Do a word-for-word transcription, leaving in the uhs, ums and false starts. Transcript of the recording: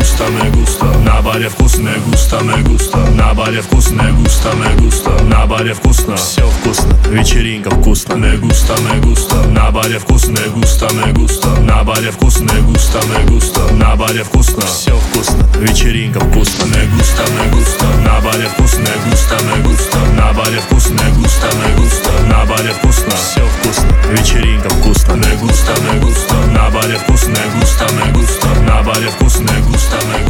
густо, me gusta. На баре вкусно, густо, me gusta. На баре вкусно, густо, me gusta. На баре вкусно, все вкусно, вечеринка вкусно, me gusta, me gusta. На баре вкусно, густо, me gusta. На баре вкусно, густо, me gusta. На баре вкусно, все вкусно, вечеринка вкусно, me gusta, me gusta. На баре вкусно, густо, me gusta. На баре вкусно, густо, me gusta. На баре вкусно, все вкусно, вечеринка вкусно, me gusta, me gusta. На баре вкусно, густо, me gusta. На баре вкусно, густо, me gusta.